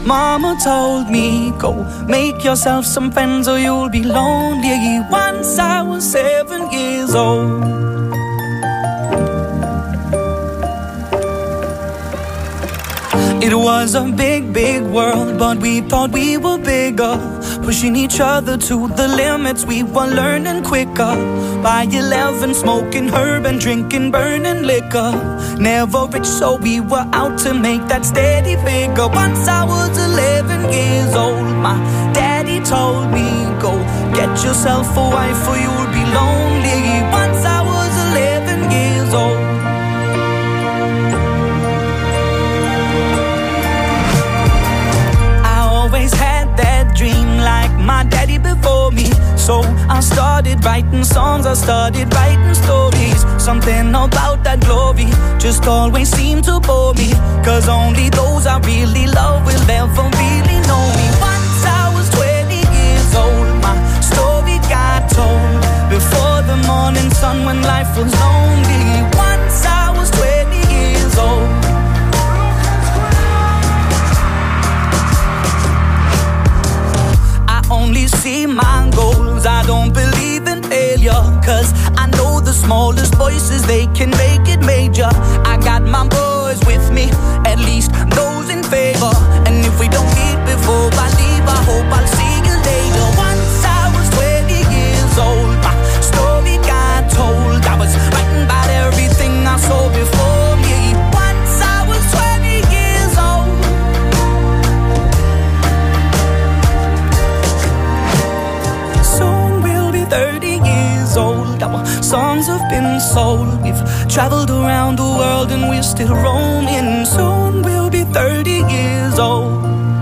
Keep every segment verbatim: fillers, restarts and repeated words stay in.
Mama told me, go make yourself some friends or you'll be lonely. Once I was seven years old. It was a big, big world, but we thought we were bigger, pushing each other to the limits. We were learning quicker. By eleven, smoking herb and drinking burning liquor. Never rich, so we were out to make that steady figure. Once I was eleven years old, my daddy told me, go get yourself a wife or you'll be lonely. Once I was eleven years old. Had that dream like my daddy before me. So I started writing songs, I started writing stories. Something about that glory just always seemed to bore me, cause only those I really love will ever really know me. Once I was twenty years old, my story got told before the morning sun when life was lonely. Once I was twenty years old. Only see my goals, I don't believe in failure, cause I know the smallest voices, they can make it major. I got my boys with me, at least those in favor. And if we don't meet before I leave, I hope I'll see you later. Once I was twenty years old, my story got told. I was writing about everything I saw before me. Once I was twenty years old. thirty years old, our songs have been sold. We've traveled around the world and we're still roaming. Soon we'll be thirty years old.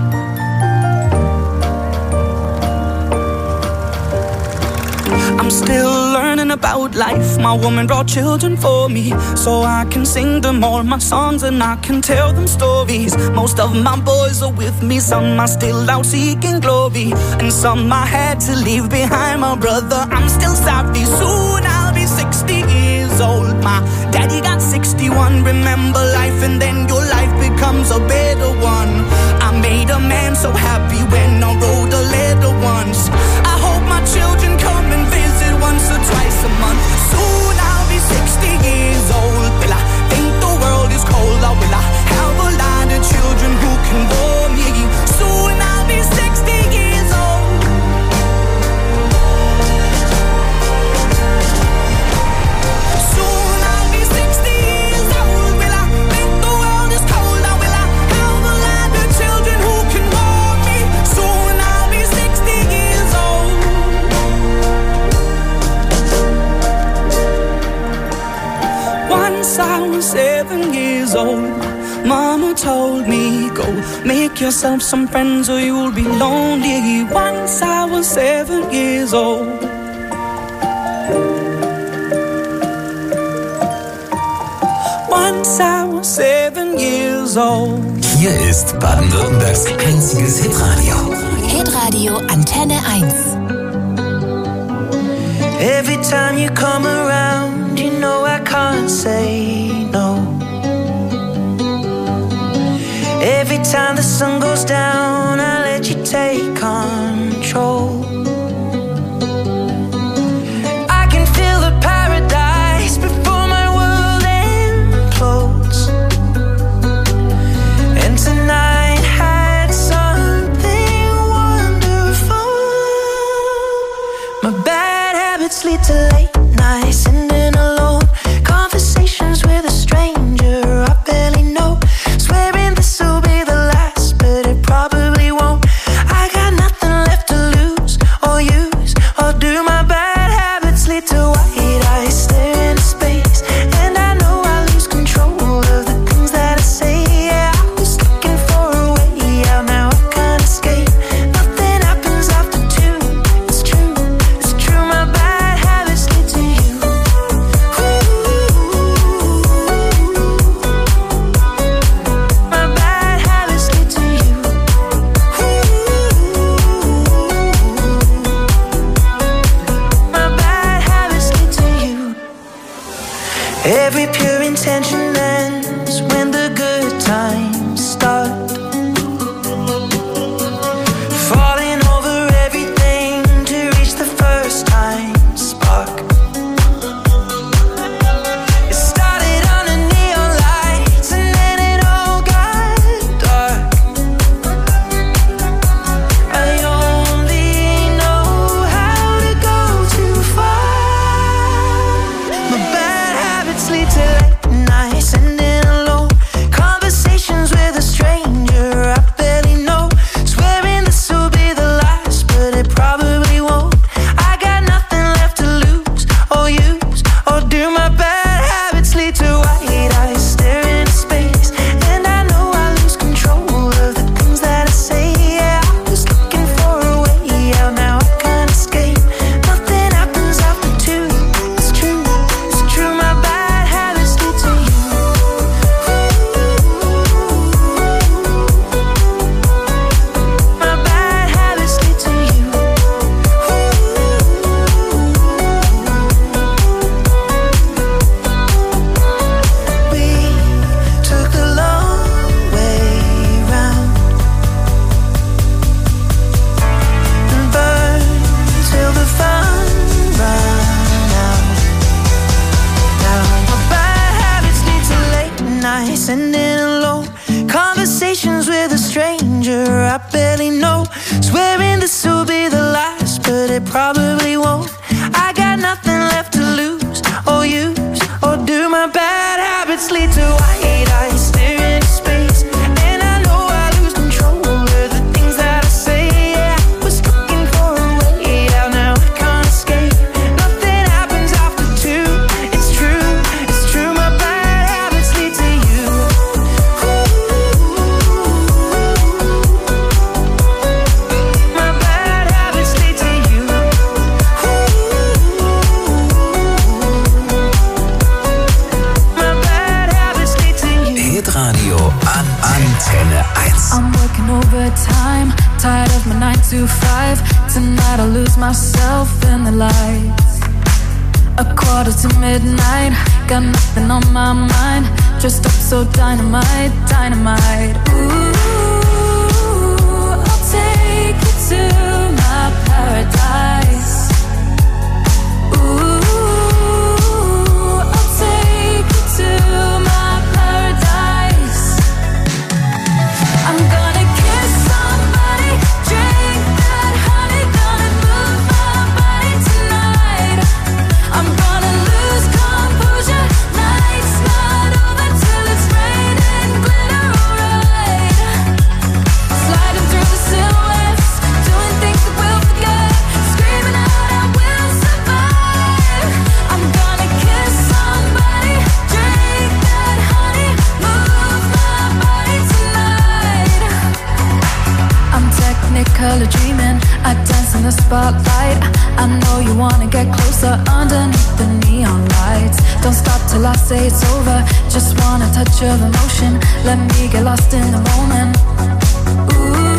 I'm still learning about life. My woman brought children for me, so I can sing them all my songs and I can tell them stories. Most of my boys are with me, some are still out seeking glory, and some I had to leave behind. My brother, I'm still sorry. Soon I'll be sixty years old. My daddy got sixty-one. Remember life and then your life becomes a better one. I made a man so happy when I wrote a letter once. I hope my children come and visit once or twice a month. Soon I'll be sixty years old. Will I think the world is cold, or will I have a lot of children who can bore me? Soon I'll be sixty years old. Soon I'll be sixty years old. Will I think the world is cold, or will I have a lot of children who can bore me? Soon I'll be sixty years old. Once I was seven years old, Mama told me, go make yourself some friends or you'll be lonely. Once I was seven years old. Once I was seven years old. Hier ist Baden-Württembergs einziges Hitradio. Hitradio Antenne eins. Every time you come around, you know I can't say no. Every time the sun goes down, I let you take control. I can feel the paradise before my world implodes. And tonight had something wonderful. My bad habits lead to late nights, sitting alone. Conversations with a stranger I barely know. Swearing this'll be the last, but it probably won't. I got nothing left sending alone. Conversations with a stranger I barely know. Swearing this will be the last, but it probably won't. I got nothing left to lose or use, or do my bad habits lead to white eyes staring into space? And I know I lose control of the things that I say. Yeah, I was looking for a way out, now I can't escape. Nothing happens after two. It's true, it's true. My bad habits lead to you. My bad habits lead to you. My bad habits lead to you. Hitradio an Antenne eins. I'm working overtime, tired of my nine to five. Tonight I'll lose myself in the lights. A quarter to midnight, got nothing on my mind. Dressed up so dynamite, dynamite. Ooh, I'll take you to my paradise. Ooh, I'll take you to my paradise. I'm gonna kiss somebody, drink that honey, gonna move my body tonight. I'm gonna lose composure, night's not over till it's raining glitter, alright. Sliding through the silhouettes, doing things that we'll forget, screaming out I will survive. I'm gonna kiss somebody, drink that honey, move my body tonight. I'm technicolor dreaming, I dance in the spotlight. I know you wanna get closer underneath the neon lights. Don't stop till I say it's over, just want a touch of emotion. Let me get lost in the moment. Ooh,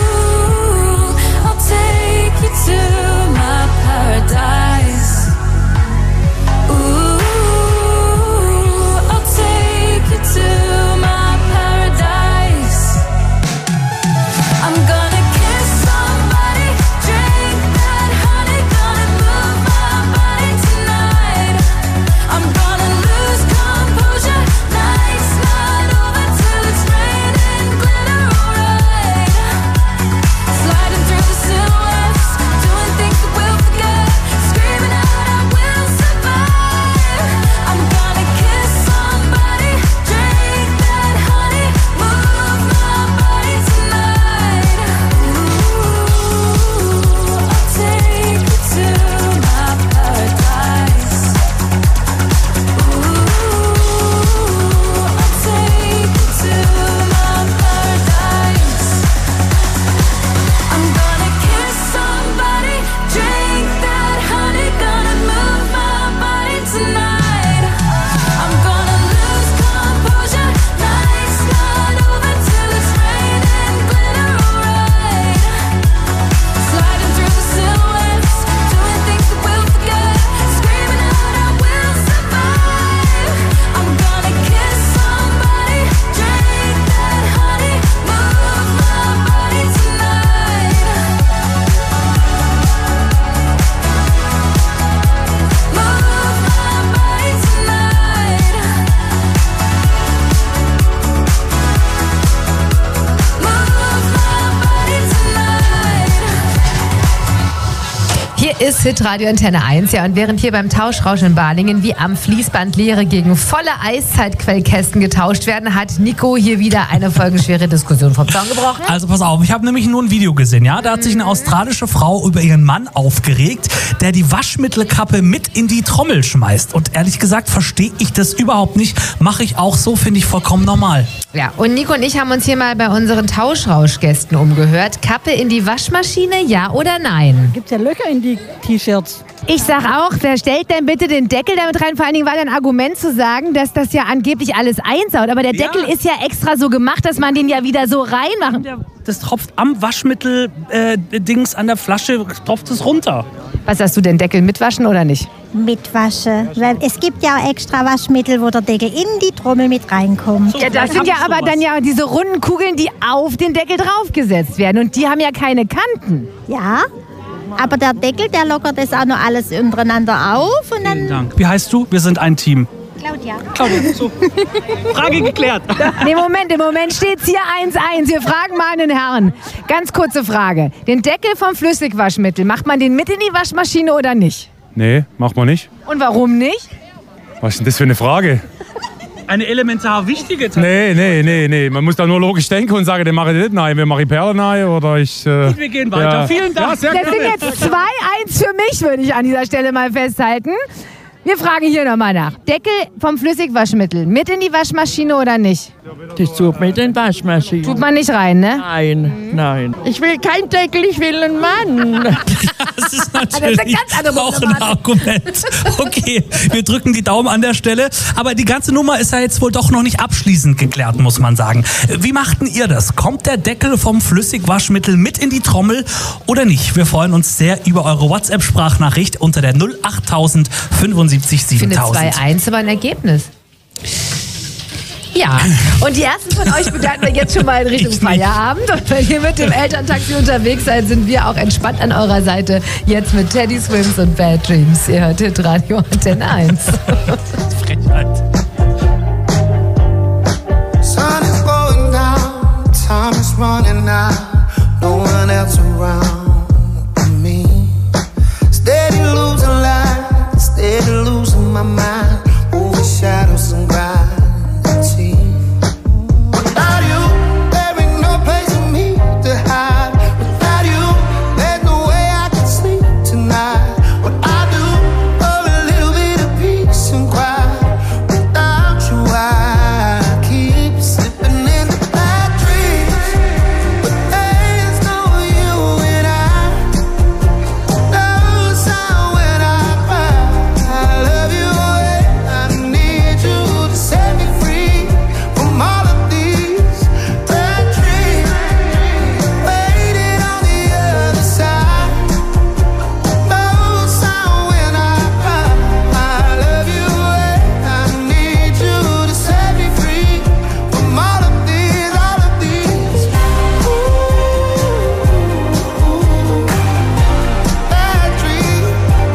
I'll take you to my paradise. Ooh, I'll take you to my paradise. I'm gonna kiss somebody, drink that honey, gonna move my body tonight. I'm gonna lose composure, night's not over till it's raining glitter, alright. Sliding through the silhouettes, doing things that we'll forget, screaming out I will survive. I'm gonna kiss somebody, drink that honey, move my body tonight. Ooh, I'll take you to my paradise. Ooh, I'll take you to my paradise. I'm gonna kiss somebody, drink that honey, gonna move my body tonight. I'm gonna lose composure, night's not over till it's raining glitter, alright. Sliding through the silhouettes, doing things that we'll forget, screaming out I will survive. I'm gonna kiss somebody, drink that honey, move my body tonight. Move my body tonight. Move my body tonight. Hier ist Hitradio Antenne eins, ja, und während hier beim Tauschrausch in Balingen wie am Fließband leere gegen volle Eiszeitquellkästen getauscht werden, hat Nico hier wieder eine folgenschwere Diskussion vom Zaun gebrochen. Also pass auf, ich habe nämlich nur ein Video gesehen, ja? Da hat sich eine australische Frau über ihren Mann aufgeregt, der die Waschmittelkappe mit in die Trommel schmeißt. Und ehrlich gesagt verstehe ich das überhaupt nicht. Mache ich auch so, finde ich vollkommen normal. Ja, und Nico und ich haben uns hier mal bei unseren Tauschrauschgästen umgehört. Kappe in die Waschmaschine, ja oder nein? Gibt's ja Löcher in die T-Shirts. Ich sag auch, wer stellt denn bitte den Deckel damit rein? Vor allen Dingen war ein Argument zu sagen, dass das ja angeblich alles einsaut. Aber der Ja. Deckel ist ja extra so gemacht, dass man den ja wieder so reinmachen. Der, das tropft am Waschmittel-Dings an der Flasche, tropft es runter. Was sagst du denn, Deckel mitwaschen oder nicht? Mitwasche. Weil es gibt ja auch extra Waschmittel, wo der Deckel in die Trommel mit reinkommt. So, Ja, das vielleicht sind ja hab ich aber sowas. dann ja diese runden Kugeln, die auf den Deckel draufgesetzt werden. Und die haben ja keine Kanten. Ja, aber der Deckel, der lockert das auch noch alles untereinander auf und Vielen dann Dank. Wie heißt du? Wir sind ein Team. Claudia. Claudia, so. Frage geklärt. Nee, Moment, im Moment steht es hier eins eins. Wir fragen mal einen Herrn. Ganz kurze Frage. Den Deckel vom Flüssigwaschmittel, macht man den mit in die Waschmaschine oder nicht? Nee, macht man nicht. Und warum nicht? Was ist denn das für eine Frage? Eine elementar wichtige Tatsache. Nee, nee, nee, nee. Man muss da nur logisch denken und sagen, den mache ich nicht rein. Wir machen Perlen rein oder ich... Äh, Wir gehen weiter. ja. Vielen Dank. Ja, sehr Das gerne. sind jetzt zwei eins für mich, würde ich an dieser Stelle mal festhalten. Wir fragen hier nochmal nach. Deckel vom Flüssigwaschmittel, mit in die Waschmaschine oder nicht? Das tut mit in die Waschmaschine. Tut man nicht rein, ne? Nein, nein. Ich will keinen Deckel, ich will einen Mann. Das ist Das ist natürlich eine ganz andere auch ein Problematik. Argument. Okay, wir drücken die Daumen an der Stelle. Aber die ganze Nummer ist ja jetzt wohl doch noch nicht abschließend geklärt, muss man sagen. Wie machten ihr das? Kommt der Deckel vom Flüssigwaschmittel mit in die Trommel oder nicht? Wir freuen uns sehr über eure WhatsApp-Sprachnachricht unter der null achttausend fünfundsiebzig Ich finde siebentausend. zwei eins aber ein Ergebnis. Ja, und die ersten von euch begleiten wir jetzt schon mal in Richtung Ich nicht. Feierabend. Und wenn ihr mit dem Elterntaxi unterwegs seid, sind wir auch entspannt an eurer Seite. Jetzt mit Teddy Swims und Bad Dreams. Ihr hört Hitradio Antenne eins. Frechheit. Sun is going down, time is running out, no one else around but me. Steady losing light, steady losing my mind, over shadows and gravity. Without you, there ain't no place for me to hide. Without you, there's no way I can sleep tonight. What I do for a little bit of peace and quiet. Without you, I keep slipping into bad dreams. But there's no you and I. No sound when I cry. I love you and I need you to set me free from all of these bad dreams. Waiting on the other side. No sound when I cry. I love you and I need you to set me free from all of these, all of these. Ooh, bad dreams.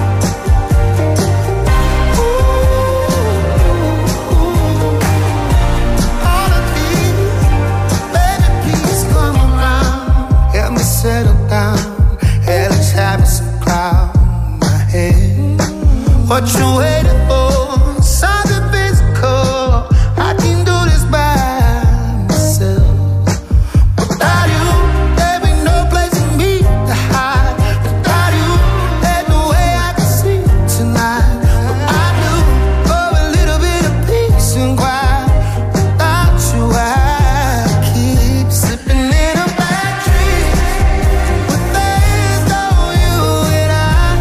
All of these, baby, please come around. Help me settle down. Hellish habits and crowd my head. What you waiting for? Something physical. I can do this by myself. Without you, there ain't no place for me to hide. Without you, there's no way I can sleep tonight. What I do for a little bit of peace and quiet. Without you, I keep slipping into bad dreams. But there's no you and I.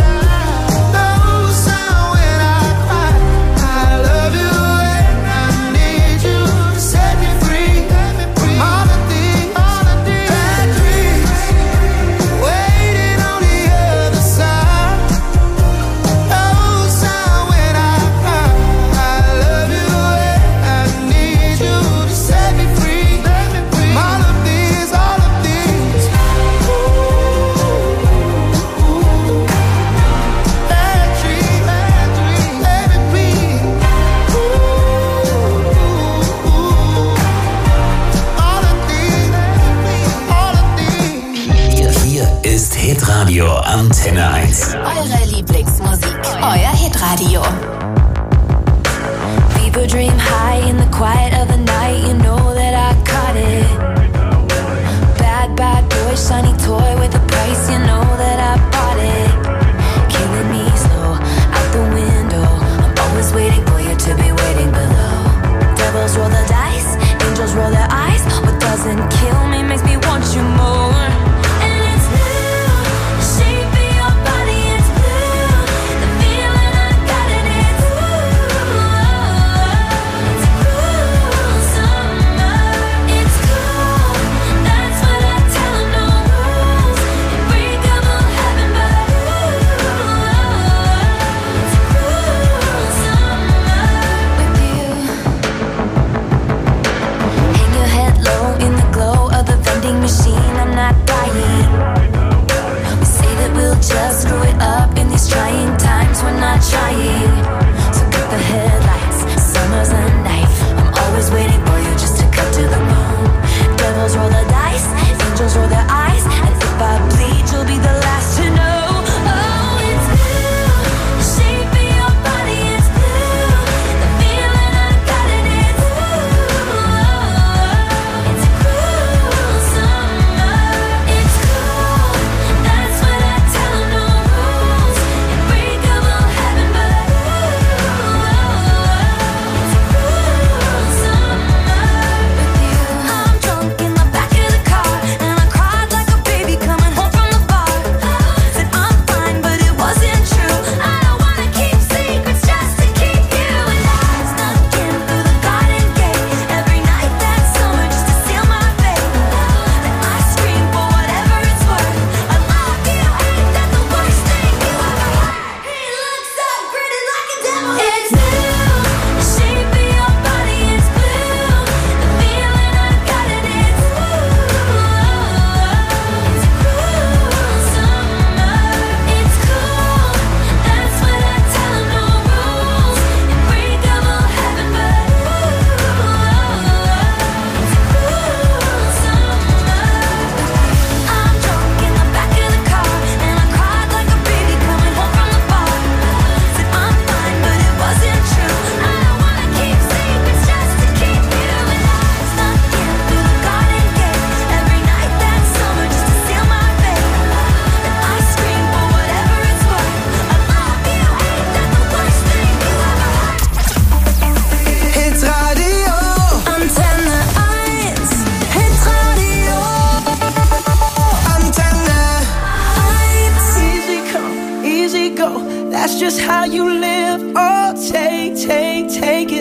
No sound when I cry. I love you and I need you to set me free from all of these, all of these bad dreams. Waiting on the other side. No sound when I cry. I love you and I need you to set me free from all of these, all of these. Ooh, bad dreams, bad dreams, baby, please. Ooh, all of these, all of these. Hier ist Hitradio Antenne eins. Eure Lieblingsmusik. Euer Hitradio. People dream high in the quiet of the night. You know that I caught it. Bad, bad boy, shiny toy with a price. You know that I bought it. Killing me slow out the window. I'm always waiting for you to be waiting below. Devils roll the dice, angels roll their eyes. What doesn't kill me makes me want you more. And it's blue, the shape of your body is blue. The feeling I got in it's blue. It's a cruel summer. It's cool, that's what I tell 'em, no rules. And break 'em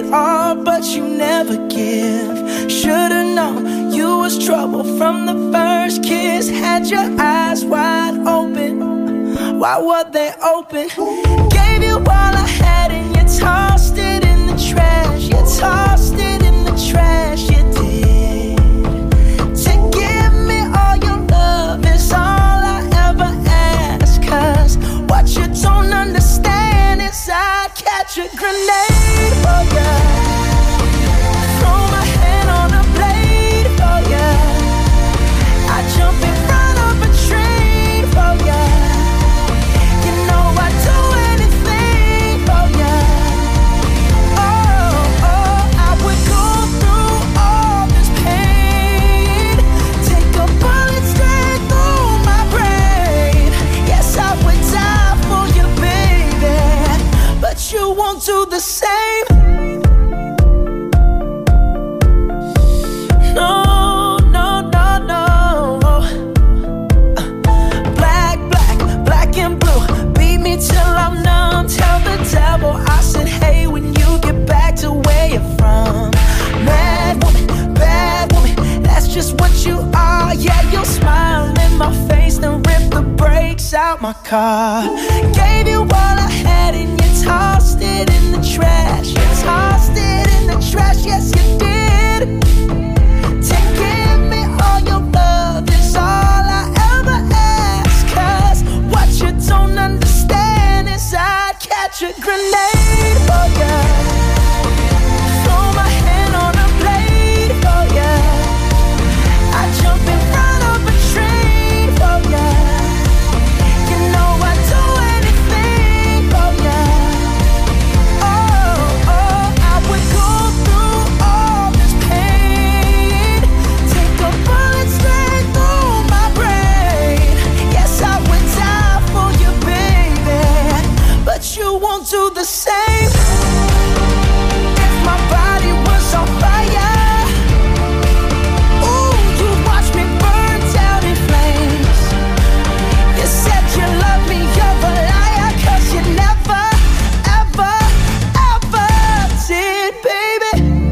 all, but you never give. Should've known you was trouble from the first kiss. Had your eyes wide open, why were they open? Gave you all I had and you tossed it in the trash. You tossed it in the trash, you did. To give me all your love is all I ever ask. Cause what you don't understand is I'd catch a grenade for ya. Throw my hand on a blade for ya. I jump in front of a train for ya. You know I'd do anything for ya. Oh, oh, I would go through all this pain. Take a bullet straight through my brain. Yes, I would die for you, baby, but you won't do the same. No, no, no, no. Black, black, black and blue. Beat me till I'm numb. Tell the devil I said, hey, when you get back to where you're from. Mad woman, bad woman, that's just what you are. Yeah, you'll smile in my face, then rip the brakes out my car. Gave you all I had and you tossed it in the trash. You tossed it in the trash, yes you did. To give me all your love is all I ever ask. Cause what you don't understand is I'd catch a grenade for ya. Throw my hand on a blade for ya. I jump in front of a train for ya. You know I'd do anything for ya. Oh, oh, I would go through all this pain. Take a bullet straight through my brain. Yes, I would die for you, baby, but you won't do the same. If my body was on fire, ooh, you'd watch me burn down in flames. You said you love me, you're a liar, cause you never, ever, ever did, baby.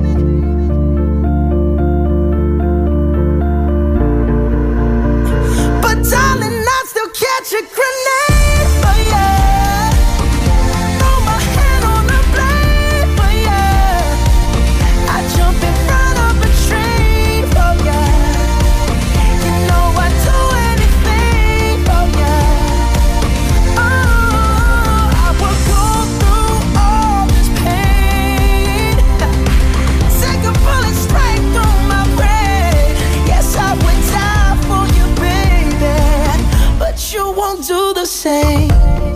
But darling, I'd still catch a grenade for ya. Throw my hand on a blade for ya. I jump in front of a train for ya. You know I'd do anything for ya. Oh, I would go through all this pain. Take a bullet straight through my brain. Yes, I would die for you, baby, but you won't do the same.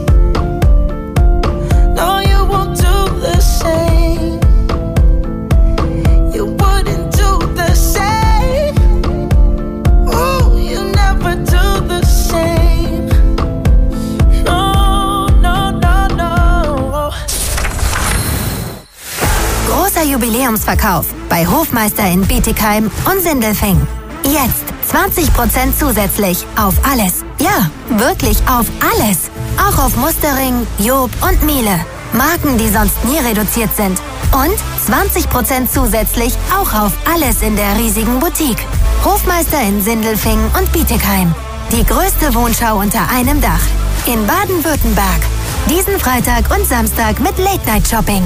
No, you won't do the same. You wouldn't do the same. Ooh, you never do the same. No, no, no, no. Großer Jubiläumsverkauf bei Hofmeister in Bietigheim und Sindelfingen. Jetzt zwanzig Prozent zusätzlich auf alles. Ja, wirklich auf alles. Auch auf Mustering, Job und Miele. Marken, die sonst nie reduziert sind. Und zwanzig Prozent zusätzlich auch auf alles in der riesigen Boutique. Hofmeister in Sindelfingen und Bietigheim. Die größte Wohnschau unter einem Dach. In Baden-Württemberg. Diesen Freitag und Samstag mit Late-Night-Shopping.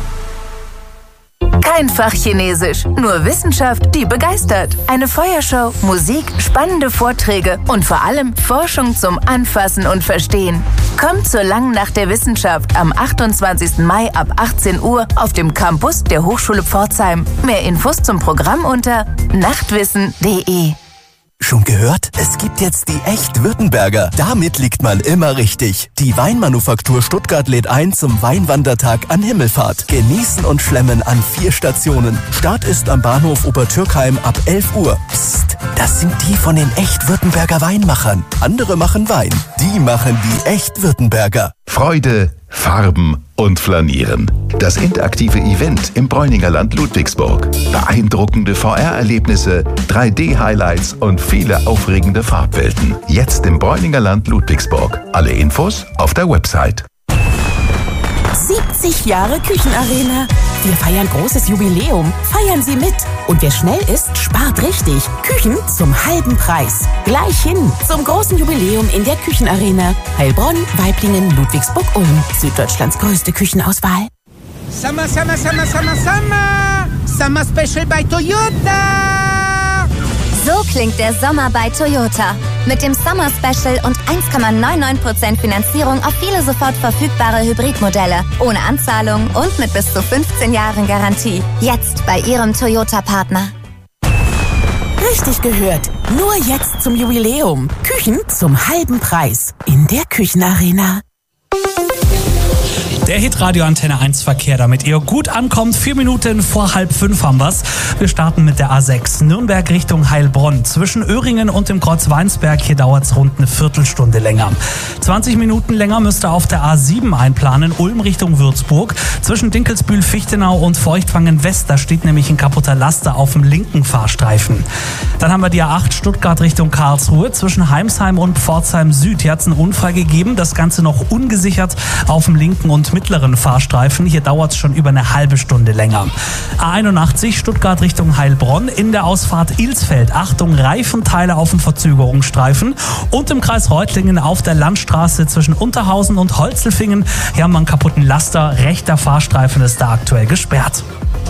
Kein Fachchinesisch, nur Wissenschaft, die begeistert. Eine Feuershow, Musik, spannende Vorträge und vor allem Forschung zum Anfassen und Verstehen. Kommt zur Langen Nacht der Wissenschaft am achtundzwanzigsten Mai ab achtzehn Uhr auf dem Campus der Hochschule Pforzheim. Mehr Infos zum Programm unter nachtwissen punkt de. Schon gehört? Es gibt jetzt die Echt-Württemberger. Damit liegt man immer richtig. Die Weinmanufaktur Stuttgart lädt ein zum Weinwandertag an Himmelfahrt. Genießen und schlemmen an vier Stationen. Start ist am Bahnhof Obertürkheim ab elf Uhr. Psst, das sind die von den Echt-Württemberger Weinmachern. Andere machen Wein. Die machen die Echt-Württemberger. Freude, Farben und Flanieren. Das interaktive Event im Bräuninger Land Ludwigsburg. Beeindruckende V R-Erlebnisse, drei D-Highlights und viele aufregende Farbwelten. Jetzt im Bräuninger Land Ludwigsburg. Alle Infos auf der Website. siebzig Jahre Küchenarena. Wir feiern großes Jubiläum. Feiern Sie mit. Und wer schnell ist, spart richtig. Küchen zum halben Preis. Gleich hin zum großen Jubiläum in der Küchenarena. Heilbronn, Waiblingen, Ludwigsburg-Ulm. Süddeutschlands größte Küchenauswahl. Summer, Summer, Summer, Summer, Summer. Summer Special bei Toyota. So klingt der Sommer bei Toyota. Mit dem Summer Special und eins Komma neunundneunzig Prozent Finanzierung auf viele sofort verfügbare Hybridmodelle. Ohne Anzahlung und mit bis zu fünfzehn Jahren Garantie. Jetzt bei Ihrem Toyota-Partner. Richtig gehört. Nur jetzt zum Jubiläum. Küchen zum halben Preis. In der Küchenarena. Der Hitradio Antenne eins Verkehr, damit ihr gut ankommt. Vier Minuten vor halb fünf haben wir's. Wir starten mit der A sechs. Nürnberg Richtung Heilbronn. Zwischen Öhringen und dem Kreuz Weinsberg. Hier dauert's rund eine Viertelstunde länger. zwanzig Minuten länger müsst ihr auf der A sieben einplanen. Ulm Richtung Würzburg. Zwischen Dinkelsbühl, Fichtenau und Feuchtwangen West. Da steht nämlich ein kaputter Laster auf dem linken Fahrstreifen. Dann haben wir die A acht Stuttgart Richtung Karlsruhe. Zwischen Heimsheim und Pforzheim Süd. Hier hat's einen Unfall gegeben. Das Ganze noch ungesichert auf dem linken und mittleren Fahrstreifen. Hier dauert es schon über eine halbe Stunde länger. A einundachtzig Stuttgart Richtung Heilbronn. In der Ausfahrt Ilsfeld. Achtung, Reifenteile auf dem Verzögerungsstreifen. Und im Kreis Reutlingen auf der Landstraße zwischen Unterhausen und Holzelfingen. Hier haben wir einen kaputten Laster. Rechter Fahrstreifen ist da aktuell gesperrt.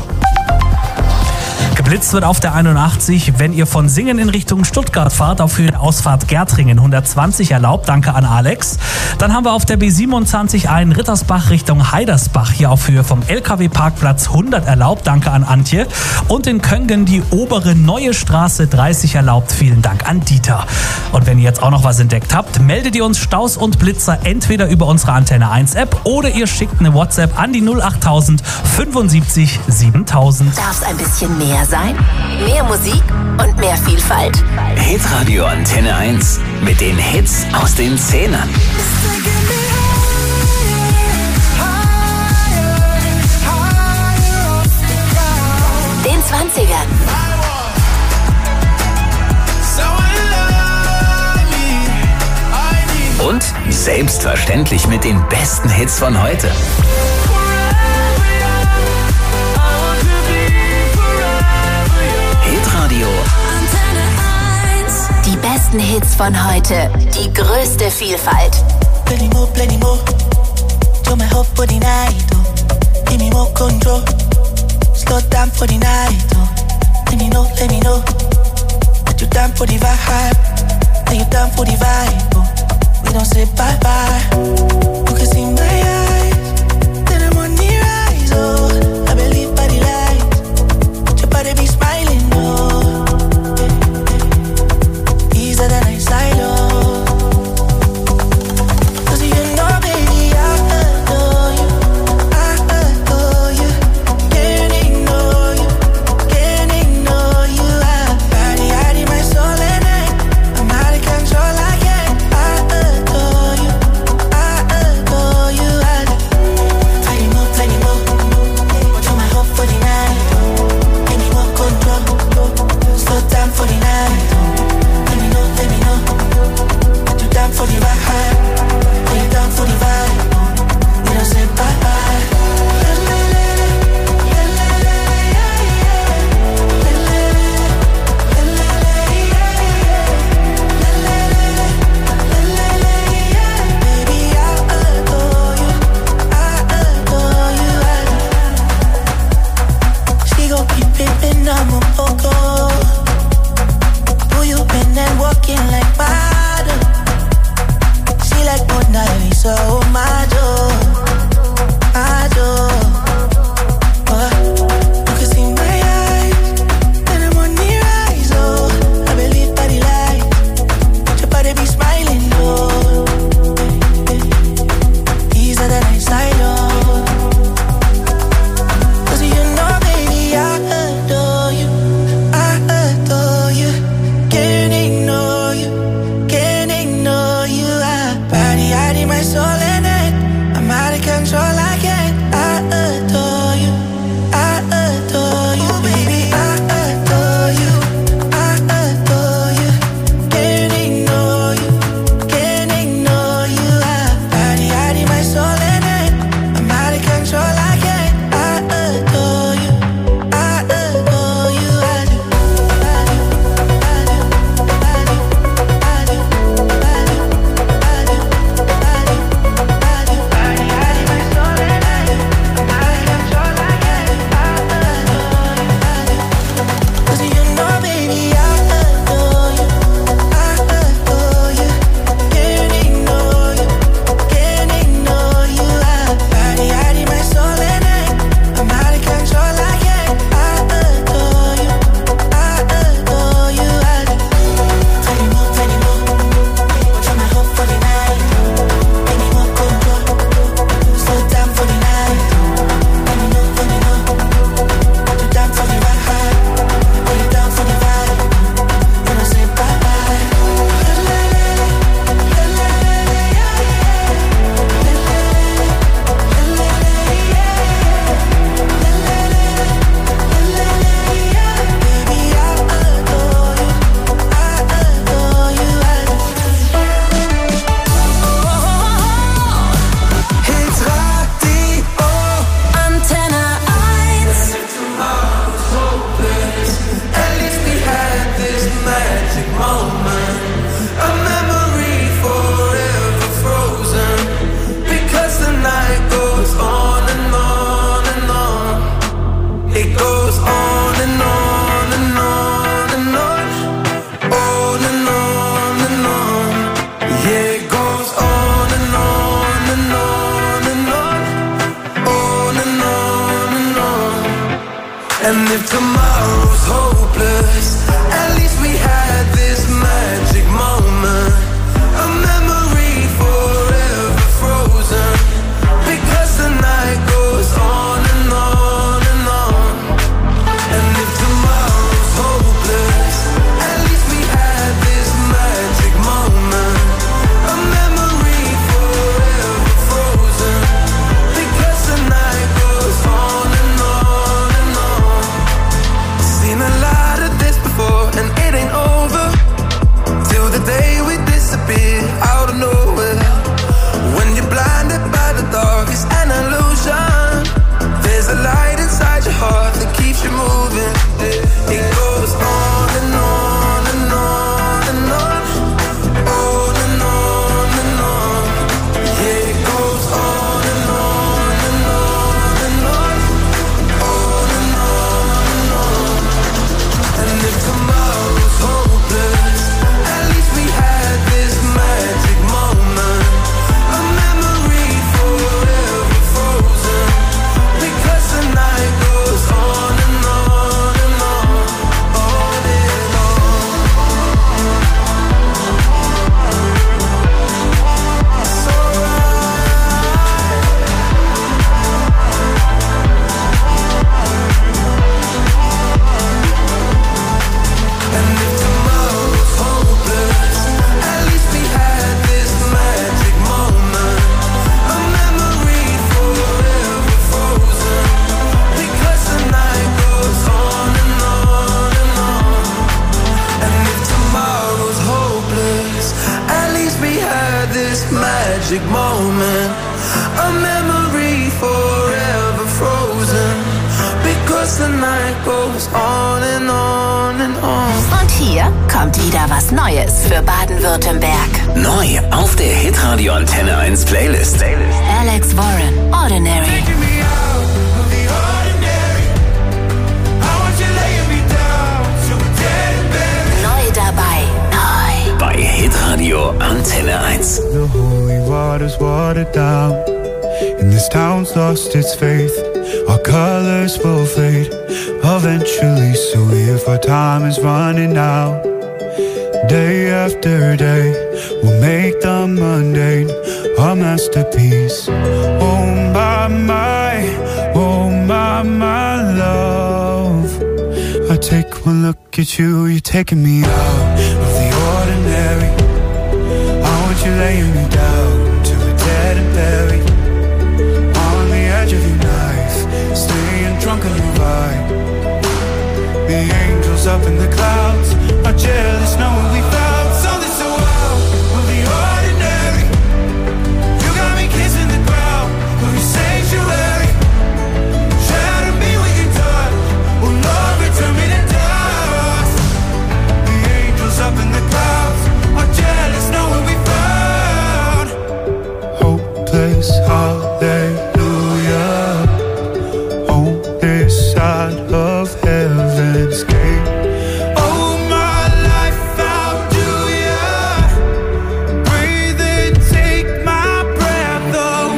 Geblitzt wird auf der einundachtzig, wenn ihr von Singen in Richtung Stuttgart fahrt, auf Höhe Ausfahrt Gärtringen hundertzwanzig erlaubt. Danke an Alex. Dann haben wir auf der B siebenundzwanzig einen Rittersbach Richtung Heidersbach, hier auf Höhe vom L K W-Parkplatz hundert erlaubt. Danke an Antje. Und in Köngen die obere Neue Straße dreißig erlaubt. Vielen Dank an Dieter. Und wenn ihr jetzt auch noch was entdeckt habt, meldet ihr uns Staus und Blitzer entweder über unsere Antenne eins App oder ihr schickt eine WhatsApp an die null achttausend fünfundsiebzig siebentausend. Darf's ein bisschen mehr sein? Mehr Musik und mehr Vielfalt. Hitradio Antenne eins mit den Hits aus den Zehnern. Den zwanzigern. Und selbstverständlich mit den besten Hits von heute. Hitradio Die besten Hits von heute. Die größte Vielfalt. Plenty more, plenty more. To my hope for the night, oh. Give me more control. Slow down for the night, oh. Let me know, let me know. That you down for the vibe. That you down for the vibe, oh. We don't say bye bye. You can see my eyes. Then I'm on the rise, oh. I believe by the light. Your body be smiling, oh. Easier than I silo. My soul in it, I'm out if tomorrow's hopeless, at least we had this magic moment, a memory forever frozen, because the night goes on and on and on. And if tomorrow's hopeless, at least we had this magic moment, a memory forever frozen, because the night goes on and on and on. Seen a lot of this before, and it ain't over till the day we disappear out of nowhere. When you're blinded by the dark, it's an illusion. There's a light inside your heart that keeps you moving. It goes on and on and on and on, on and on and on. Yeah, it goes on and on and on and on, on and on and on. And if tomorrow's hopeless, at least we had this magic moment, a memory forever frozen, because the night goes on and on and on, on and on. It's And if tomorrow's hopeless, at least we had this magic moment, a memory forever frozen, because the night goes on and on and on. And if tomorrow's hopeless, at least we had this magic moment, a memory forever frozen, because the night goes on and on and on. Und hier kommt wieder was Neues für Baden-Württemberg. Neu auf der Hitradio Antenne eins Playlist. Alex Warren, Ordinary. Neu dabei, neu. Bei Hitradio Antenne eins. The holy water's watered down, and this town's lost its faith. Our colors will fade eventually, so if our time is running out, day after day, we'll make the mundane our masterpiece. Oh my, my, oh my, my love, I take one look at you, you're taking me out of the ordinary. I want you laying me down to a dead and buried, on the edge of your knife, staying drunk on your ride. The angels up in the clouds are jealous knowing we found something so out of the ordinary. You got me kissing the ground of your sanctuary. Shadow me with your touch, oh Lord, return me to dust. The angels up in the clouds are jealous knowing we found hopeless hallelujah on this side of heaven's gate. Oh my life, how do ya breathe and take my breath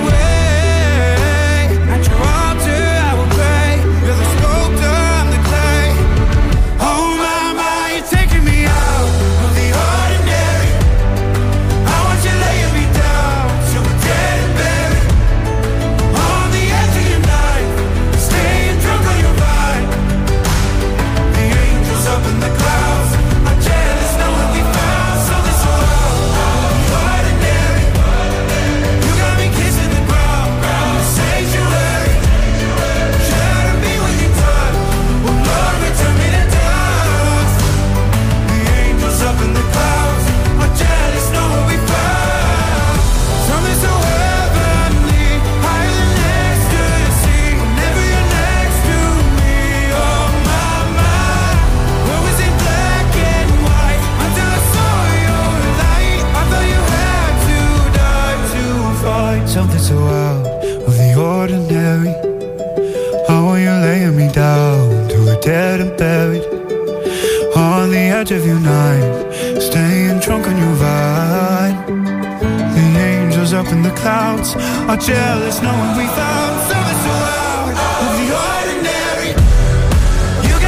away? At your altar I will pray, you're the sculptor, I'm the clay. Oh my, my, you're taking me out of the ordinary. I want you laying me down to a dead and buried, on the edge of your knife, staying drunk on your vine. The angels up in the clouds are jealous knowing we found something so out of the ordinary. You got me kissing the ground, the sanctuary. Shadow me with your touch, oh Lord, return me to dust. The angels up in the clouds are jealous knowing we found something so heavenly, higher than ecstasy. Whenever you're next to me, oh my, my. What was in black and white until I saw your light? I thought you had to die to find something so out of the ordinary. How are you laying me down to a dead and buried, on the edge of your knife, staying drunk on your vine. The angels up in the clouds are jealous knowing we found something so out of the ordinary. You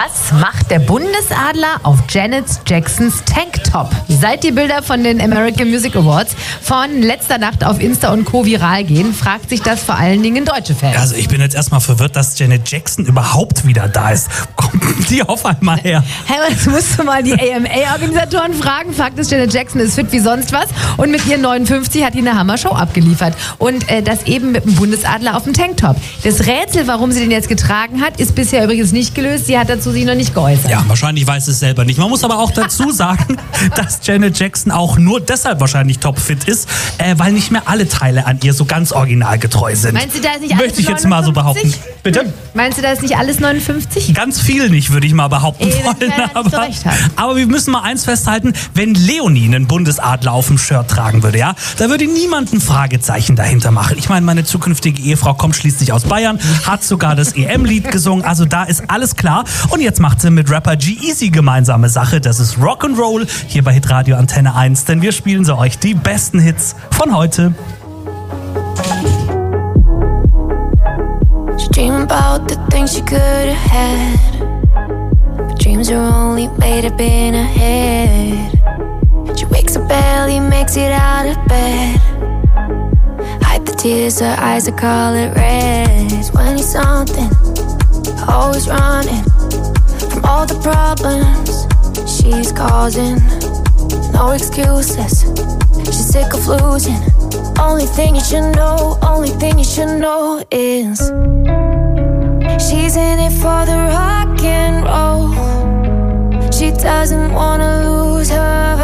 Was macht der Bundesadler auf Janet Jacksons Tanktop? Seit die Bilder von den American Music Awards von letzter Nacht auf Insta und Co. viral gehen, fragt sich das vor allen Dingen deutsche Fans. Also ich bin jetzt erstmal verwirrt, dass Janet Jackson überhaupt wieder da ist. Kommt die auf einmal her? Hey, jetzt musst du mal die A M A-Organisatoren fragen. Fakt ist, Janet Jackson ist fit wie sonst was und mit ihren neunundfünfzig hat die eine Hammer-Show abgeliefert. Und äh, das eben mit dem Bundesadler auf dem Tanktop. Das Rätsel, warum sie den jetzt getragen hat, ist bisher übrigens nicht gelöst. Sie hat dazu sich noch nicht geäußert. Ja, wahrscheinlich weiß es selber nicht. Man muss aber auch dazu sagen, dass Janet Jackson auch nur deshalb wahrscheinlich topfit ist, äh, weil nicht mehr alle Teile an ihr so ganz originalgetreu sind. Meinst du, da ist nicht alles Möchte ich jetzt mal so behaupten. Bitte? Hm. Meinst du, da ist nicht alles neunundfünfzig? Ganz viel nicht, würde ich mal behaupten Ey, wollen. Aber, so recht haben. aber wir müssen mal eins festhalten, wenn Leonie einen Bundesadler auf dem Shirt tragen würde, ja, da würde niemand ein Fragezeichen dahinter machen. Ich meine, meine zukünftige Ehefrau kommt schließlich aus Bayern, hat sogar das E M-Lied gesungen, also da ist alles klar. Und jetzt macht sie mit Rapper G-Eazy gemeinsame Sache. Das ist Rock'n'Roll hier bei Hitradio Antenne eins, denn wir spielen so euch die besten Hits von heute. She dream about the things she could have had, but dreams are only made up in her head. She wakes up early, makes it out of bed, hide the tears, her eyes are color red. When you're something, always running from all the problems she's causing. No excuses, she's sick of losing. Only thing you should know, only thing you should know is she's in it for the rock and roll. She doesn't wanna lose her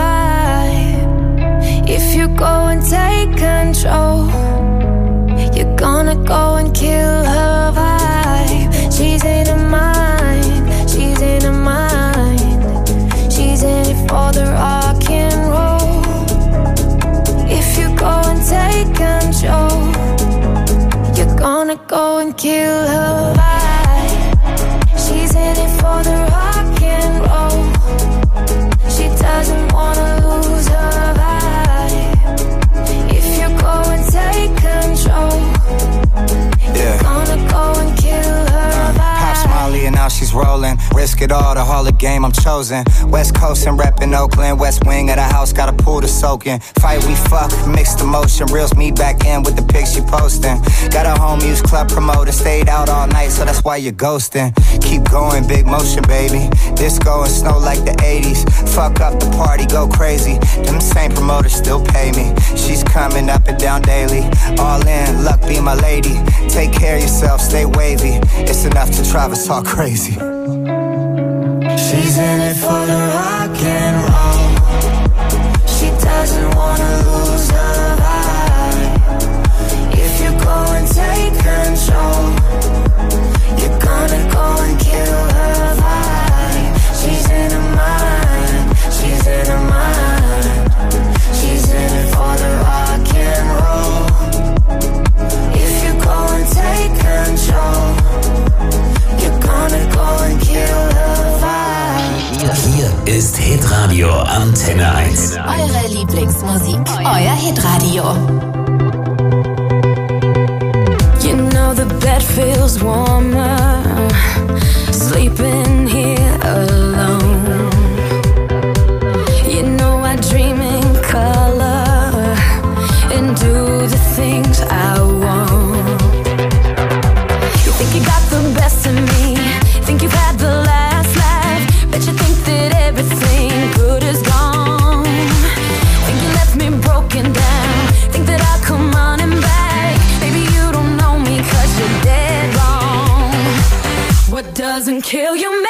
vibe. If you go and take control, you're gonna go and kill her vibe. She's in her mind, she's in her mind. She's in it for the rock and roll. If you go and take control, you're gonna go and kill her vibe. She's in it for the rock and roll. She doesn't wanna lose her vibe. If you go and take control, you're gonna go and kill her vibe. Pop Smiley and now she's rolling. Risk it all, the Hall of Game, I'm chosen. West Coast and reppin' Oakland. West wing of the house, got a pool to soak in. Fight, we fuck, mixed emotion. Reels me back in with the pics she posting. Got a home use club promoter. Stayed out all night, so that's why you're ghosting. Keep going, big motion, baby. Disco and snow like the eighties. Fuck up the party, go crazy. Them same promoters still pay me. She's coming up and down daily. All in, luck be my lady. Take care of yourself, stay wavy. It's enough to drive us all crazy. She's in it for the rock and roll. She doesn't wanna lose her vibe. If you go and take control, you're gonna go and kill her vibe. She's in her mind, she's in her mind. She's in it for the rock and roll. If you go and take control, you're gonna go and kill her vibe. Hier ist Hitradio Antenne eins. Eure Lieblingsmusik, euer Hitradio. You know the bed feels warmer, sleeping here alone. You know I dream in color and do the things I want. You think you got the best of me, think you've had the last laugh, bet you think that everything good is gone. Think you left me broken down, think that I'll come running back. Maybe you don't know me 'cause you're dead wrong. What doesn't kill you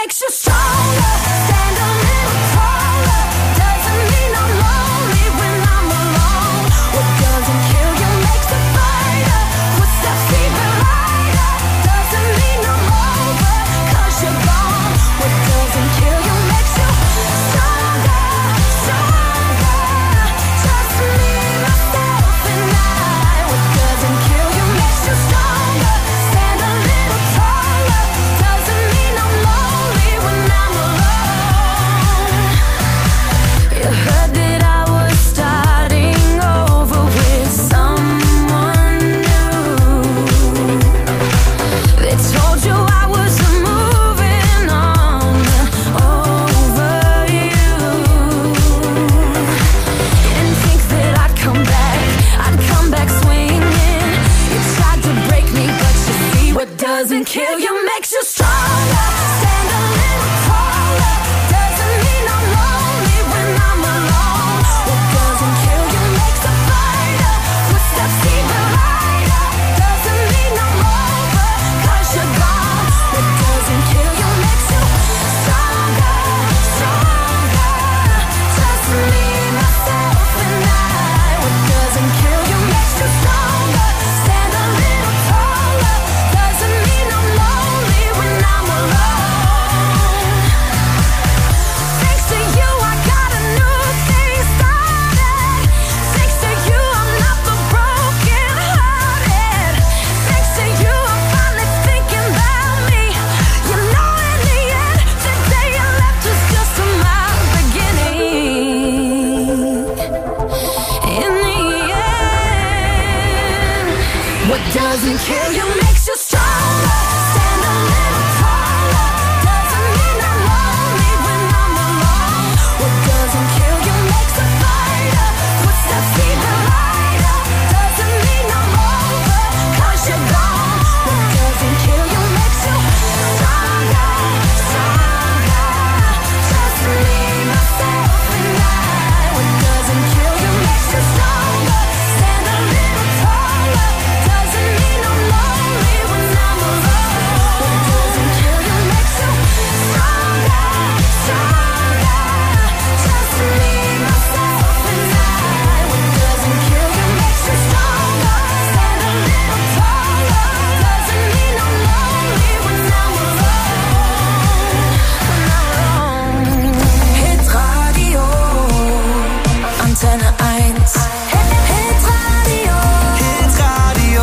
doesn't kill you, makes you stronger. Stand a little taller. Doesn't mean I'm lonely when I'm alone. What doesn't kill you makes a fighter. Footsteps even lighter. Doesn't mean I'm over, 'cause you're gone. What doesn't kill you makes you stronger, stronger. Just me, myself, and I. What doesn't kill you makes you stronger. Stand a little taller. Doesn't mean I'm lonely when I'm alone. What doesn't kill you makes you stronger, stronger. Just me, myself, and I. What doesn't kill you makes you stronger. Stand a little taller. Doesn't mean I'm lonely when I'm alone. When I'm alone. Hitradio Antenne eins. Hitradio Hitradio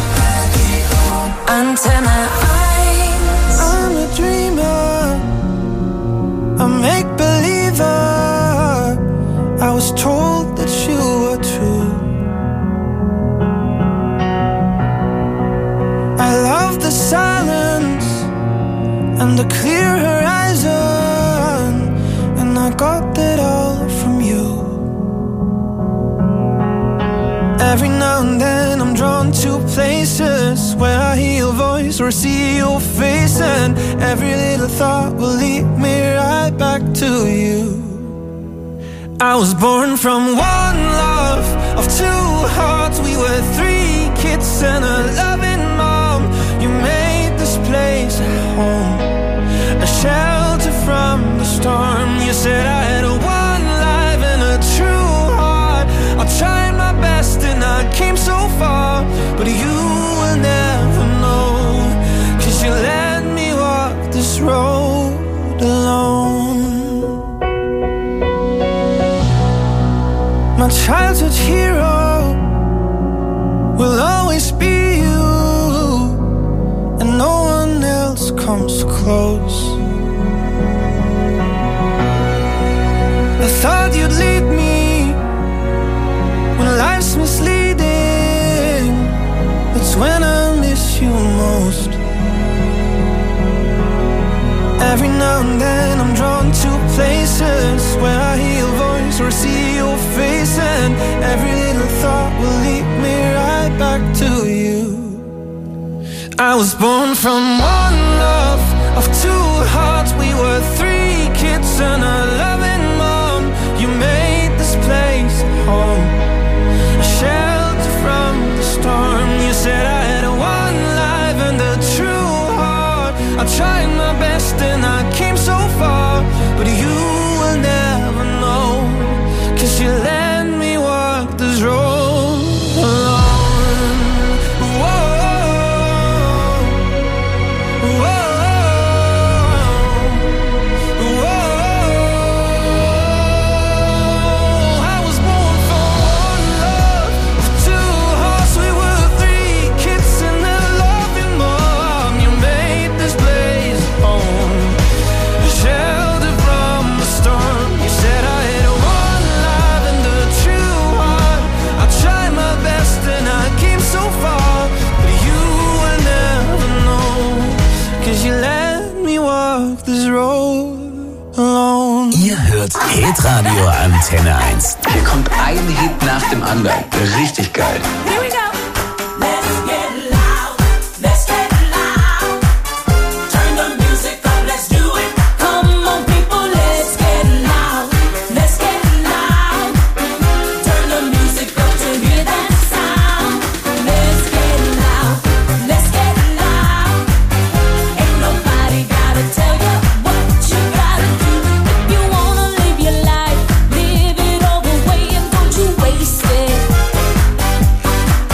Antenne eins. I'm a dreamer, a make-believer. I was told that you were true. I love the silence and the clear horizon, and I got that all from you. Every now and then I'm drawn to places where I hear your voice or see your face, and every little thought will lead me right back to you. I was born from one love of two hearts. We were three kids and a loving mom. You made this place a home, a shelter from the storm. You said I had a one life and a true heart. I tried my best and I came so far, but you will never know, 'cause you let me walk this road alone. My childhood hero will always be you, and no one else comes close. I thought you'd lead me when life's misleading. That's when I miss you most. Every now and then I'm drawn to places where I hear your voice or see your face, and every little thought will lead me right back to you. I was born from one love of two hearts. We were three kids and a loving mom. You made this place home, a shelter from the storm. You said I had a one life and a true heart. I tried my best and I came so far, but you will never know, 'cause you let me walk this road alone. Whoa, whoa, whoa. I was born for one love of two hearts. We were three kids and a loving mom. You made this place home, a shelter from the storm. You said I had a one life and a true heart. I tried my best and I came so far, but you will never know, 'cause you let me walk this road alone. Ihr hört Hitradio Antenne eins. Hier kommt ein Hit nach dem anderen. Richtig geil. Here we go. Let's get loud. Let's get loud. Turn the music up. Let's do it. Come on, people. Let's get loud. Let's get loud. Turn the music up to hear that sound. Let's get loud. Let's get loud. Ain't nobody gotta tell you what you gotta do. If you wanna live your life, live it all the way and don't you waste it.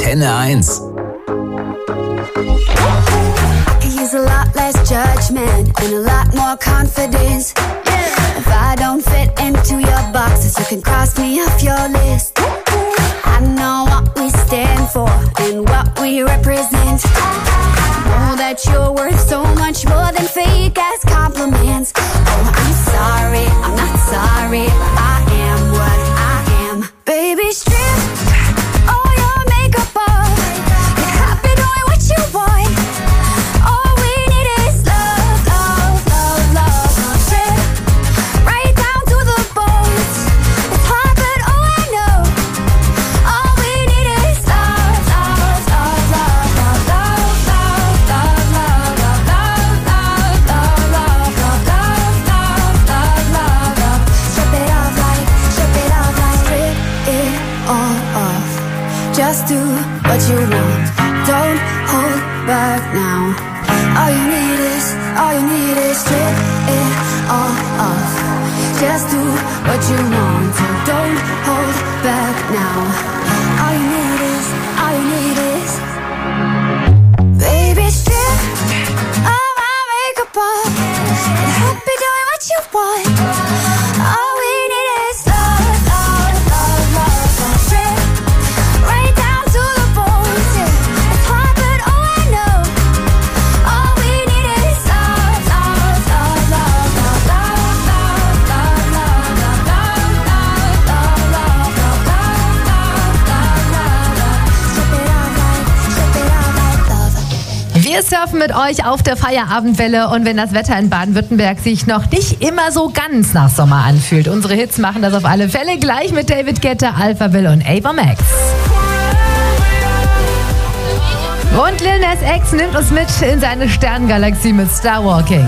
Antenne eins. Use a lot less judgment and a lot more confidence. If I don't fit into your boxes, you can cross me off your list. I know what we stand for and what we represent. Know that you're worth so much more than fake ass compliments. Oh, I'm sorry, I'm not sorry, I am what I am. Baby, strip all your makeup off. You're happy doing what you want. All we need is love, love, love, love. Strip right down to the bones. It's hard, but oh, I know. All we need is love, love, love, love, love, love, love, love, love, love, love, love, love, love, love, love, love, love. Strip it off like, strip it off like, strip it all off. Just do what you want. Don't hold back now. All you need is, all you need is strip it all off. Just do what you want. So don't hold back now. All you need is, all you need is, baby, strip all my makeup off. You're happy doing what you want. All we need is love, love, love, love, love. Strip right down to the bones. Yeah. It's hard, but oh, I know. All we need is love, love, love, love, love, love, love, love, love, love, love, love, love, love, love, love, love, love. Strip it off like, strip it off like love. Wir surfen mit euch auf der Feierabendwelle und wenn das Wetter in Baden-Württemberg sich noch nicht immer so ganz nach Sommer anfühlt, unsere Hits machen das auf alle Fälle gleich mit David Guetta, Alphaville und Ava Max. Und Lil Nas X nimmt uns mit in seine Sternengalaxie mit Starwalking.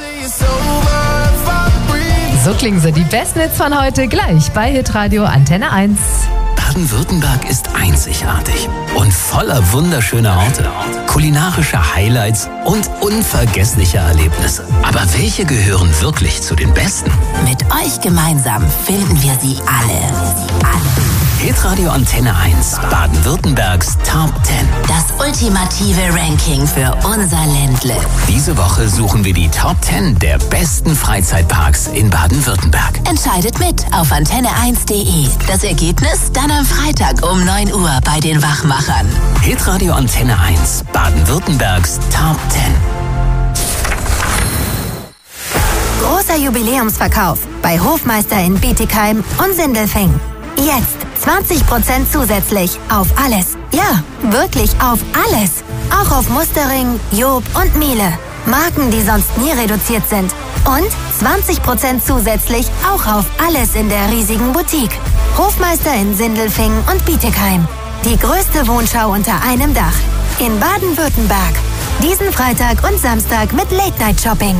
So klingen sie, die besten Hits von heute gleich bei Hitradio Antenne eins. Baden-Württemberg ist einzigartig und voller wunderschöner Orte, kulinarischer Highlights und unvergesslicher Erlebnisse. Aber welche gehören wirklich zu den besten? Mit euch gemeinsam finden wir sie alle. Hitradio Antenne eins, Baden-Württembergs Top zehn. Das ultimative Ranking für unser Ländle. Diese Woche suchen wir die Top zehn der besten Freizeitparks in Baden-Württemberg. Entscheidet mit auf antenne eins punkt de. Das Ergebnis dann am Freitag um neun Uhr bei den Wachmachern. Hitradio Antenne eins, Baden-Württembergs Top zehn. Großer Jubiläumsverkauf bei Hofmeister in Bietigheim und Sindelfingen. Jetzt zwanzig Prozent zusätzlich auf alles. Ja, wirklich auf alles. Auch auf Mustering, Job und Miele. Marken, die sonst nie reduziert sind. Und zwanzig Prozent zusätzlich auch auf alles in der riesigen Boutique. Hofmeister in Sindelfingen und Bietigheim. Die größte Wohnschau unter einem Dach. In Baden-Württemberg. Diesen Freitag und Samstag mit Late-Night-Shopping.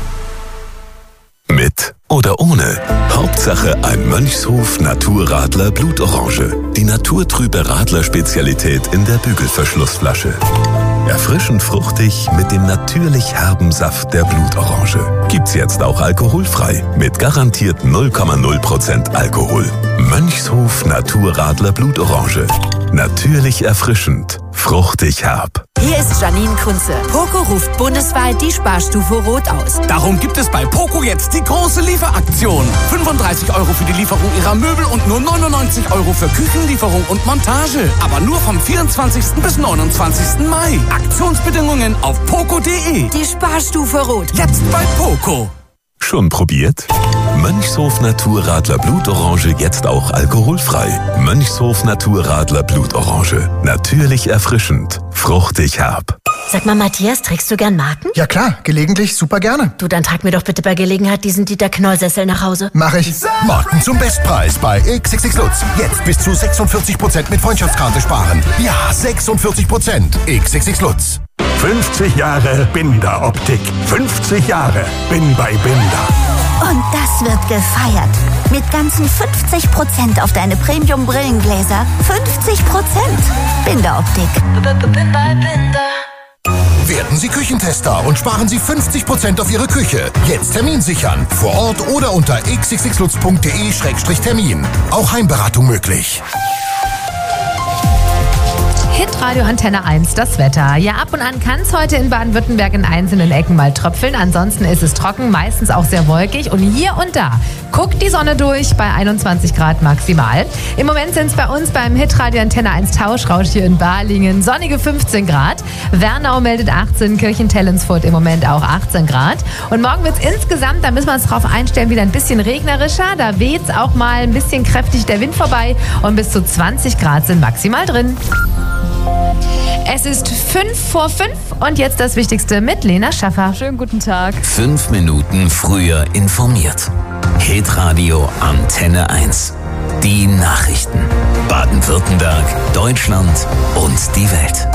Mit oder ohne. Hauptsache ein Mönchshof Naturradler Blutorange. Die naturtrübe Radler-Spezialität in der Bügelverschlussflasche. Erfrischend fruchtig mit dem natürlich herben Saft der Blutorange. Gibt's jetzt auch alkoholfrei mit garantiert null Komma null Prozent Alkohol. Mönchshof Naturradler Blutorange. Natürlich erfrischend, fruchtig herb. Hier ist Janine Kunze. Poco ruft bundesweit die Sparstufe Rot aus. Darum gibt es bei Poco jetzt die große Lieferaktion. fünfunddreißig Euro für die Lieferung Ihrer Möbel und nur neunundneunzig Euro für Küchenlieferung und Montage. Aber nur vom vierundzwanzigsten bis neunundzwanzigsten Mai. Aktionsbedingungen auf poco punkt de. Die Sparstufe Rot. Jetzt bei Poco. Schon probiert? Mönchshof Naturradler Blutorange jetzt auch alkoholfrei. Mönchshof Naturradler Blutorange. Natürlich erfrischend, fruchtig herb. Sag mal, Matthias, trägst du gern Marken? Ja klar, gelegentlich super gerne. Du, dann trag mir doch bitte bei Gelegenheit diesen Dieter Knoll-Sessel nach Hause. Mach ich. Marken zum Bestpreis bei X X X Lutz. Jetzt bis zu sechsundvierzig Prozent mit Freundschaftskarte sparen. Ja, sechsundvierzig Prozent. X X X Lutz. fünfzig Jahre Binder Optik. fünfzig Jahre bin bei Binder. Und das wird gefeiert. Mit ganzen fünfzig Prozent auf deine Premium-Brillengläser. fünfzig Prozent. Binder Optik. Werden Sie Küchentester und sparen Sie fünfzig Prozent auf Ihre Küche. Jetzt Termin sichern. Vor Ort oder unter x x x lutz punkt de Schrägstrich Termin. Auch Heimberatung möglich. Hitradio Hitradio Antenne eins, das Wetter. Ja, ab und an kann es heute in Baden-Württemberg in einzelnen Ecken mal tröpfeln. Ansonsten ist es trocken, meistens auch sehr wolkig. Und hier und da guckt die Sonne durch bei einundzwanzig Grad maximal. Im Moment sind es bei uns beim Hitradio Antenne eins Tauschrausch hier in Balingen sonnige fünfzehn Grad. Wernau meldet achtzehn, Kirchentellensfurt im Moment auch achtzehn Grad. Und morgen wird es insgesamt, da müssen wir uns drauf einstellen, wieder ein bisschen regnerischer. Da weht es auch mal ein bisschen kräftig der Wind vorbei und bis zu zwanzig Grad sind maximal drin. Es ist fünf vor fünf und jetzt das Wichtigste mit Lena Schaffer. Schönen guten Tag. Fünf Minuten früher informiert. Hitradio Antenne eins. Die Nachrichten. Baden-Württemberg, Deutschland und die Welt.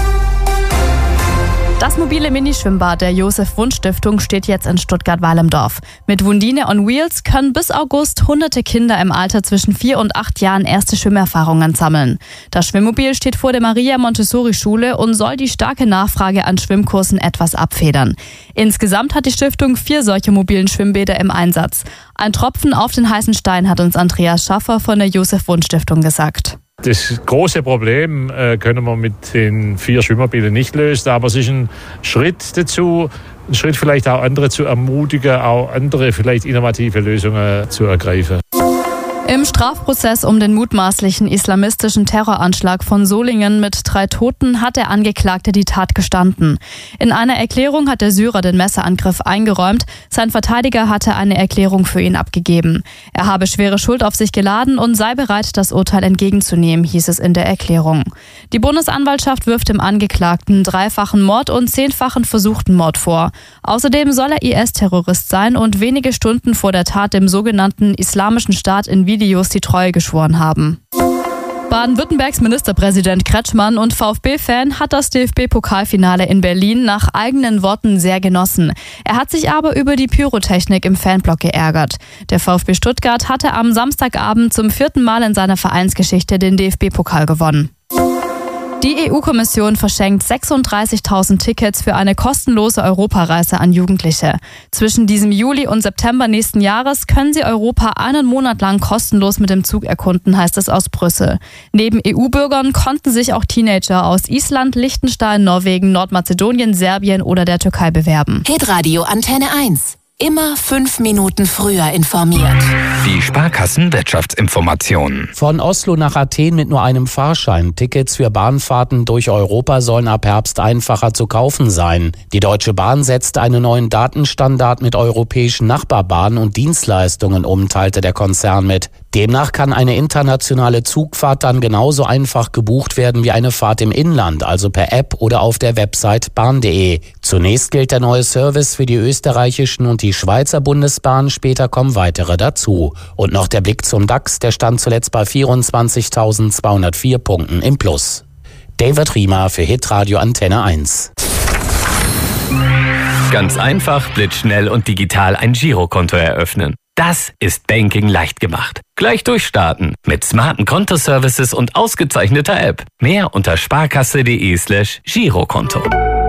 Das mobile Minischwimmbad der Josef-Wunsch-Stiftung steht jetzt in Stuttgart-Wallemdorf. Mit Wundine on Wheels können bis August hunderte Kinder im Alter zwischen vier und acht Jahren erste Schwimmerfahrungen sammeln. Das Schwimmmobil steht vor der Maria-Montessori-Schule und soll die starke Nachfrage an Schwimmkursen etwas abfedern. Insgesamt hat die Stiftung vier solche mobilen Schwimmbäder im Einsatz. Ein Tropfen auf den heißen Stein, hat uns Andreas Schaffer von der Josef-Wunsch-Stiftung gesagt. Das große Problem äh, können wir mit den vier Schwimmobilen nicht lösen, aber es ist ein Schritt dazu, ein Schritt vielleicht auch andere zu ermutigen, auch andere vielleicht innovative Lösungen zu ergreifen. Im Strafprozess um den mutmaßlichen islamistischen Terroranschlag von Solingen mit drei Toten hat der Angeklagte die Tat gestanden. In einer Erklärung hat der Syrer den Messerangriff eingeräumt. Sein Verteidiger hatte eine Erklärung für ihn abgegeben. Er habe schwere Schuld auf sich geladen und sei bereit, das Urteil entgegenzunehmen, hieß es in der Erklärung. Die Bundesanwaltschaft wirft dem Angeklagten dreifachen Mord und zehnfachen versuchten Mord vor. Außerdem soll er I S-Terrorist sein und wenige Stunden vor der Tat dem sogenannten Islamischen Staat in Videos die Treue geschworen haben. Baden-Württembergs Ministerpräsident Kretschmann und VfB-Fan hat das D F B-Pokalfinale in Berlin nach eigenen Worten sehr genossen. Er hat sich aber über die Pyrotechnik im Fanblock geärgert. Der VfB Stuttgart hatte am Samstagabend zum vierten Mal in seiner Vereinsgeschichte den D F B-Pokal gewonnen. Die E U-Kommission verschenkt sechsunddreißigtausend Tickets für eine kostenlose Europareise an Jugendliche. Zwischen diesem Juli und September nächsten Jahres können sie Europa einen Monat lang kostenlos mit dem Zug erkunden, heißt es aus Brüssel. Neben E U-Bürgern konnten sich auch Teenager aus Island, Liechtenstein, Norwegen, Nordmazedonien, Serbien oder der Türkei bewerben. Hitradio Antenne eins. Immer fünf Minuten früher informiert. Die Sparkassen-Wirtschaftsinformationen. Von Oslo nach Athen mit nur einem Fahrschein. Tickets für Bahnfahrten durch Europa sollen ab Herbst einfacher zu kaufen sein. Die Deutsche Bahn setzt einen neuen Datenstandard mit europäischen Nachbarbahnen und Dienstleistungen um, teilte der Konzern mit. Demnach kann eine internationale Zugfahrt dann genauso einfach gebucht werden wie eine Fahrt im Inland, also per App oder auf der Website bahn punkt de. Zunächst gilt der neue Service für die österreichischen und die Schweizer Bundesbahn, später kommen weitere dazu. Und noch der Blick zum DAX, der stand zuletzt bei vierundzwanzigtausendzweihundertvier Punkten im Plus. David Riemer für Hitradio Antenne eins. Ganz einfach, blitzschnell und digital ein Girokonto eröffnen. Das ist Banking leicht gemacht. Gleich durchstarten mit smarten Kontoservices und ausgezeichneter App. Mehr unter sparkasse.de slash Girokonto.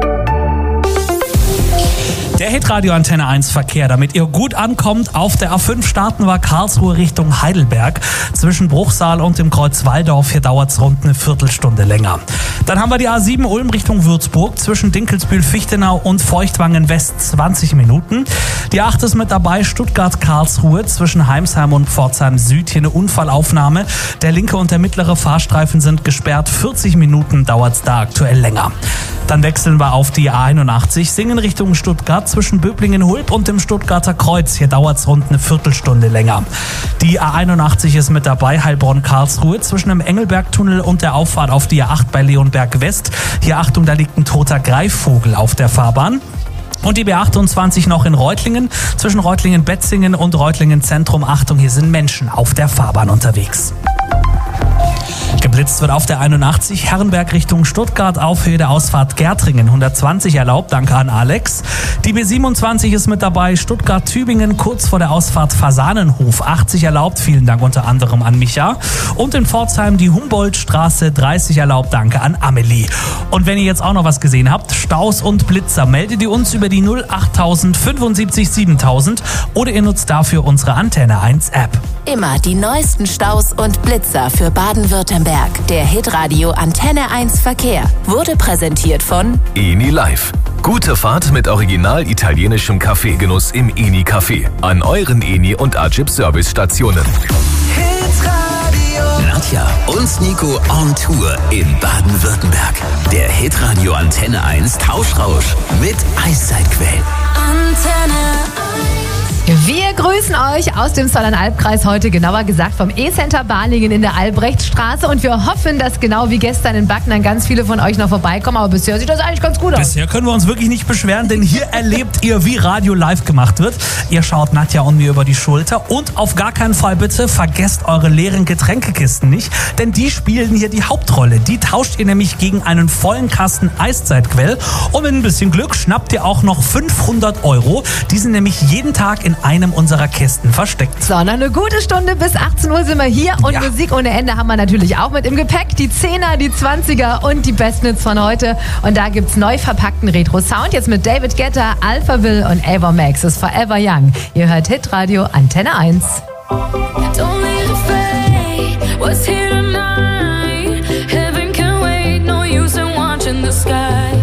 Der Hitradio Antenne eins Verkehr, damit ihr gut ankommt. Auf der A fünf starten wir Karlsruhe Richtung Heidelberg. Zwischen Bruchsal und dem Kreuz Walldorf, hier dauert es rund eine Viertelstunde länger. Dann haben wir die A sieben Ulm Richtung Würzburg. Zwischen Dinkelsbühl-Fichtenau und Feuchtwangen West zwanzig Minuten. Die acht ist mit dabei, Stuttgart-Karlsruhe. Zwischen Heimsheim und Pforzheim Süd, hier eine Unfallaufnahme. Der linke und der mittlere Fahrstreifen sind gesperrt. vierzig Minuten dauert es da aktuell länger. Dann wechseln wir auf die A einundachtzig, Singen Richtung Stuttgart zwischen Böblingen-Hulb und dem Stuttgarter Kreuz. Hier dauert es rund eine Viertelstunde länger. Die A einundachtzig ist mit dabei, Heilbronn-Karlsruhe zwischen dem Engelbergtunnel und der Auffahrt auf die A acht bei Leonberg West. Hier Achtung, da liegt ein toter Greifvogel auf der Fahrbahn. Und die B achtundzwanzig noch in Reutlingen, zwischen Reutlingen-Betzingen und Reutlingen-Zentrum. Achtung, hier sind Menschen auf der Fahrbahn unterwegs. Geblitzt wird auf der einundachtzig Herrenberg Richtung Stuttgart auf Höhe der Ausfahrt Gärtringen. hundertzwanzig erlaubt, danke an Alex. Die B siebenundzwanzig ist mit dabei, Stuttgart-Tübingen kurz vor der Ausfahrt Fasanenhof. achtzig erlaubt, vielen Dank unter anderem an Micha. Und in Pforzheim die Humboldtstraße, dreißig erlaubt, danke an Amelie. Und wenn ihr jetzt auch noch was gesehen habt, Staus und Blitzer, meldet ihr uns über die null achttausend fünfundsiebzig siebentausend oder ihr nutzt dafür unsere Antenne eins App. Immer die neuesten Staus und Blitzer für Baden-Württemberg Baden-Württemberg. Der Hitradio Antenne eins Verkehr wurde präsentiert von Eni Live. Gute Fahrt mit original italienischem Kaffeegenuss im Eni Café. An euren Eni und Agip Service-Stationen. Nadja und Nico on Tour in Baden-Württemberg. Der Hitradio Antenne eins Tauschrausch mit Eiszeitquellen. Antenne. Wir grüßen euch aus dem Zollernalbkreis heute, genauer gesagt vom E-Center Balingen in der Albrechtstraße, und wir hoffen, dass genau wie gestern in Backnern ganz viele von euch noch vorbeikommen, aber bisher sieht das eigentlich ganz gut aus. Bisher können wir uns wirklich nicht beschweren, denn hier erlebt ihr, wie Radio live gemacht wird. Ihr schaut Nadja und mir über die Schulter und auf gar keinen Fall bitte vergesst eure leeren Getränkekisten nicht, denn die spielen hier die Hauptrolle. Die tauscht ihr nämlich gegen einen vollen Kasten Eiszeitquell und mit ein bisschen Glück schnappt ihr auch noch fünfhundert Euro. Die sind nämlich jeden Tag in einem unserer Kästen versteckt. So, noch eine gute Stunde bis achtzehn Uhr sind wir hier und ja. Musik ohne Ende haben wir natürlich auch mit im Gepäck. Die Zehner, die Zwanziger und die Bestnits von heute. Und da gibt's neu verpackten Retro-Sound jetzt mit David Guetta, Alphaville und Ava Max is Forever Young. Ihr hört Hitradio Antenne eins. Don't let it fade. What's here tonight? Heaven can wait. No use in watching the sky.